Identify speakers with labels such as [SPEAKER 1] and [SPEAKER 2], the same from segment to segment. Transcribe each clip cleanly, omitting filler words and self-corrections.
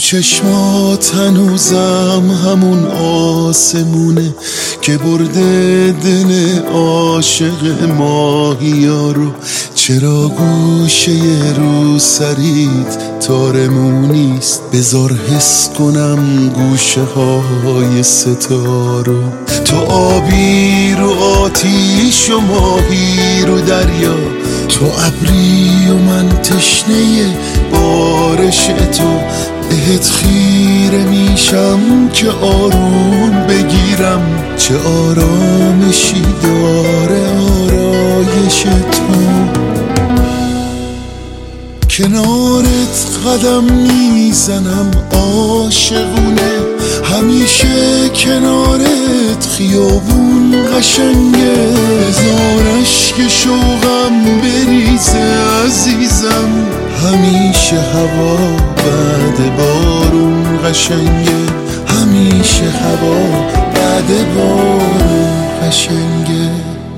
[SPEAKER 1] چشمات هنوزم همون آسمونه که برده دل عاشق ماهیا رو. چرا گوشه رو سریت تارمونیست؟ بذار حس کنم گوشه های ستارو. تو آبی رو آتیش و ماهی رو دریا، تو ابری و من تشنه بارش تو. بهت خیره میشم که آروم بگیرم، چه آرامشی داره آرایش تو. کنارت قدم میزنم عاشقونه، همیشه کنارت خیابون قشنگه. بذار اشک شوقم بریزه عزیزم، همیشه هوا بعد بارون قشنگه. همیشه هوا بعد بارون قشنگه.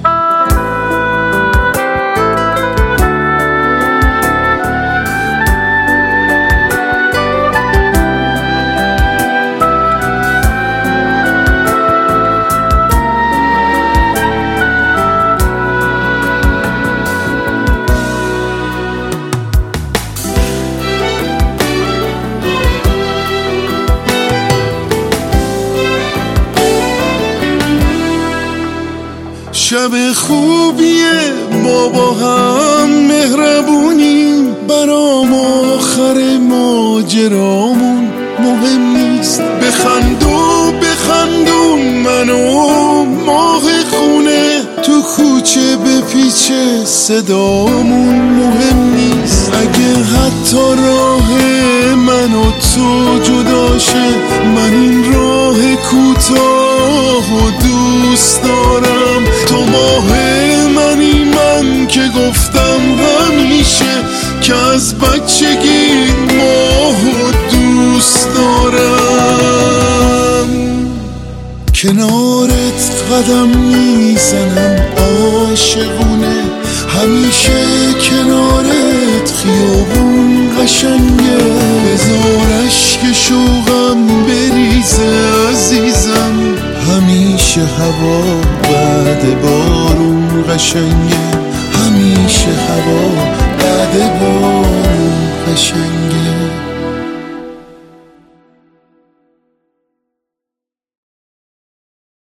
[SPEAKER 1] شب خوبیه ما با هم مهربونیم، برام آخر ماجرامون مهم نیست. بخندون منو ماه خونه، تو کوچه بپیچه صدامون مهم نیست. اگه حتی راه من و تو جداشه، من این راه کوتاه و دوست دارم. تو ماه منی، من که گفتم همیشه که از بچگی ماهو دوست دارم. کنارت قدم میزنم عاشقونه، همیشه کنارت خیابون قشنگه. بذار اشک شوقم بریزه عزیزم، همیشه هوا بعد بارون قشنگه. همیشه هوا